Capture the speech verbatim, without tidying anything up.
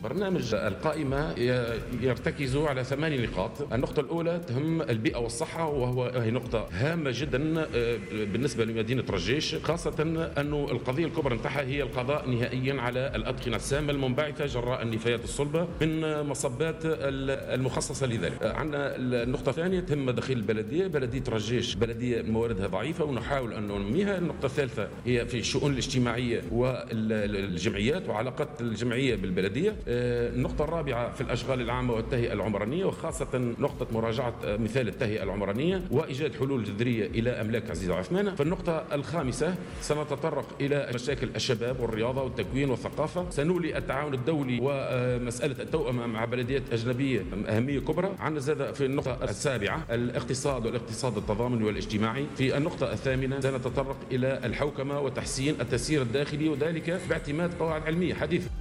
برنامج القائمة يرتكز على ثماني نقاط. النقطة الأولى تهم البيئة والصحة، وهو هي نقطة هامة جدا بالنسبة لمدينة رجيش، خاصة أن القضية الكبرى نتاعها هي القضاء نهائيا على الأدخنة السامة المنبعثة جراء النفايات الصلبة من مصبات المخصصة لذلك. عندنا النقطة الثانية تهم دخيل البلدية. بلدية رجيش بلدية مواردها ضعيفة ونحاول أن ننميها. النقطة الثالثة هي في الشؤون الاجتماعية والجمعيات وعلاقات الجمعية بالبلدية. النقطة الرابعة في الأشغال العامة والتهيئة العمرانية، وخاصة نقطة مراجعة مثال التهيئة العمرانية وإيجاد حلول جذرية إلى أملاك عزيز وعثمان. في النقطة الخامسة سنتطرق إلى مشاكل الشباب والرياضة والتكوين والثقافة. سنولي التعاون الدولي ومسألة التوأمة مع بلديات أجنبية أهمية كبرى. عندنا زاد في النقطة السابعة الاقتصاد والاقتصاد التضامني والاجتماعي. في النقطة الثامنة سنتطرق إلى الحوكمة وتحسين التسيير الداخلي، وذلك باعتماد قواعد علمية حديثة.